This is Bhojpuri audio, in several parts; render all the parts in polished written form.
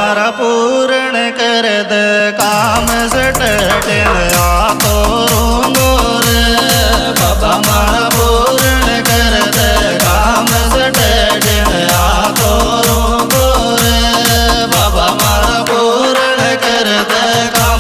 मारा पूर्ण कर दे काम सटटेन आतो रोंगो रे बाबा मारा पूर्ण कर दे काम सटटेन आतो रोंगो रे बाबा मारा पूर्ण कर दे काम।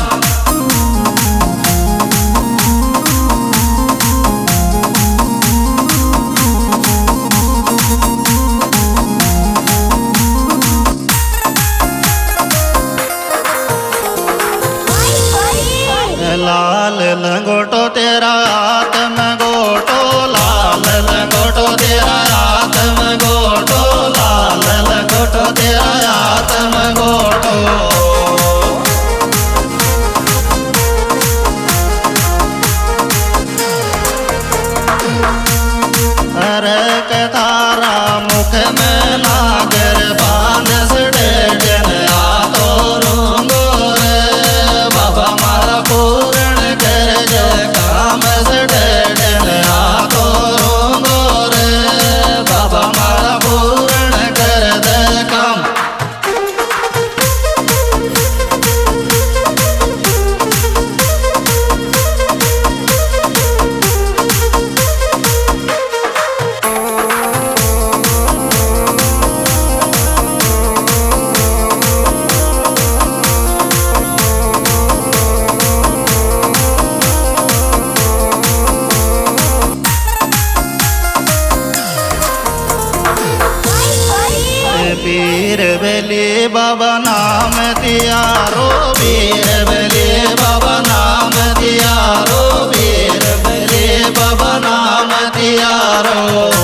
लाल लंगोटो तेरा हाथ में गोटो लाल लंगोटो तेरा हाथ में गोटो लाल लंगोटो तेरा हाथ में गोटो। अरे के तारा मुख में नागर बांध सड़े जन आतो रोंगो रे बाबा मारा पूर्ण कर दे काम सटटेन आतो रोंगो रे बाबा मारा पूर्ण कर दे काम। वीर बले बाबा नाम दियारो वीर बले बाबा नाम दियारो वीर बले बाबा नाम दियारो।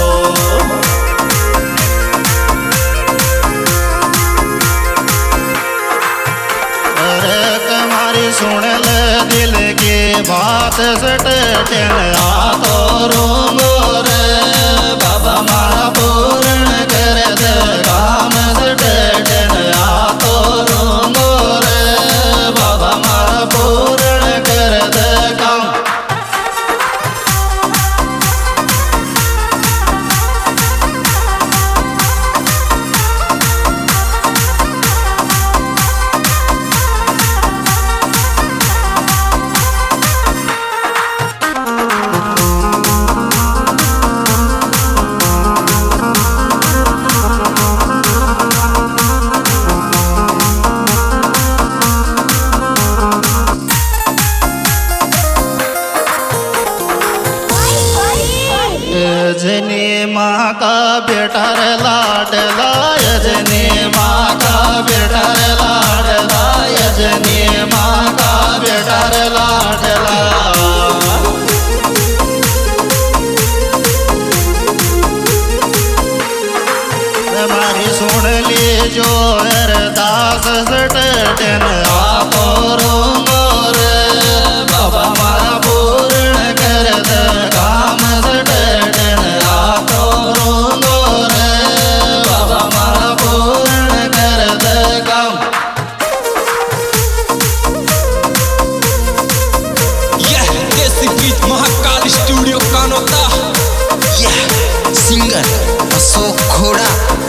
अरे तुम्हारी सुन ले दिल की बात सटटेन आतो रोंगो रे बाबा मारा पूर्ण कर दे काम सटटेन आतो रोंगो रे बाबा मारा पूर्ण कर दे काम। यजनी माँ का बेटा रे लाडला यजनी माँ का बेटा रे लाडला यजनी माँ का बेटा रे लाडला। हमारी सुन ली जो अरदास सटटेन आतो रोंगो रे बाबा मारा पूर्ण कर दे काम सटटेन आतो रोंगो रे बाबा मारा पूर्ण कर दे काम। यह देसी बीट महाकाल स्टूडियो कानोता। यह सिंगर अशोक घोड़ा।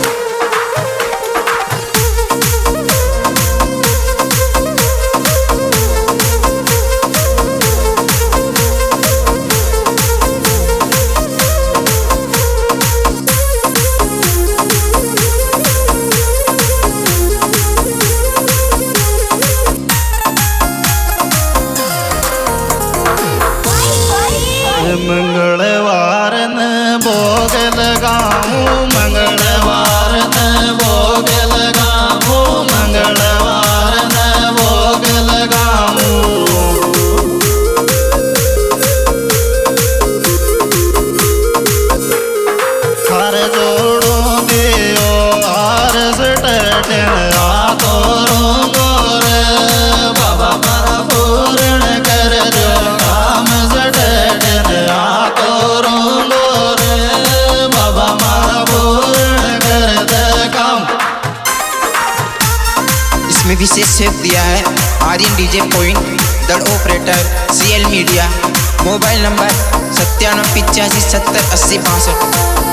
मंगलवार न भोग लगाऊं मंगलवार न भोग लगाऊं मंगलवार न भोग लगाऊं। हर जोड़ों दियो हार सटटेन आतो रोंगो रे बाबा मारा पूर्ण कर दो काम सटटेन आतो रोंगो रे बाबा मारा पूर्ण कर दे काम। इसमें विशेष सेव दिया है आर्यन डीजे पॉइंट दड़ operator CL media. Mobile number 9785708065।